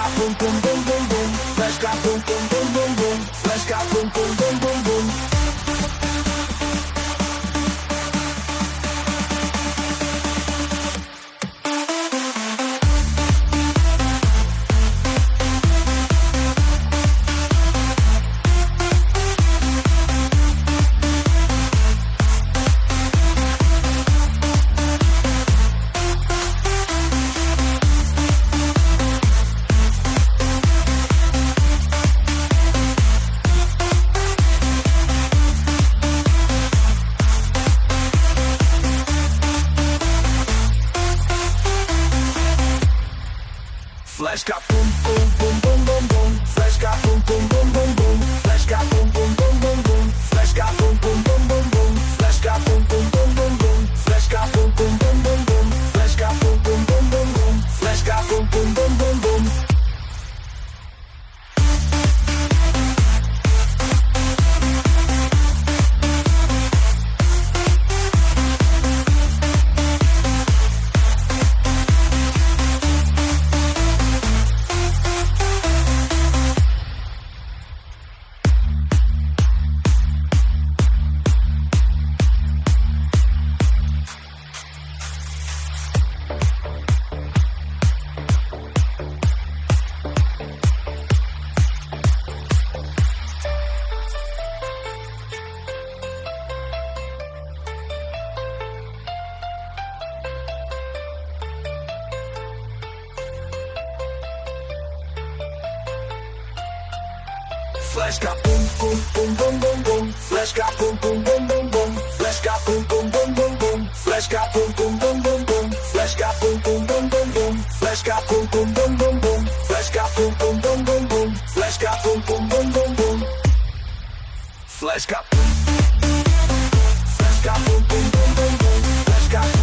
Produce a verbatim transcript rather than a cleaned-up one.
got boom boom boom boom boom. Flash got boom boom boom boom boom. Flash got boom boom boom boom boom. Flash got boom boom boom boom boom boom. Flash got boom boom boom boom boom. Flash got boom boom boom boom boom. Flash got boom boom boom boom boom. Flash got boom boom boom boom boom. Flash got boom boom boom boom boom. Flash got boom boom boom boom boom. Flash got boom boom boom boom boom. Flash got boom boom boom boom boom boom. Flash got boom boom boom boom boom. Flash got boom boom boom boom boom. Flash got boom boom boom boom boom. Flash got boom boom boom boom boom. Flash got boom boom boom boom boom. Flash got boom boom boom boom boom. Flash got boom boom boom boom boom. Flash got Flash got boom boom boom boom boom. Flash got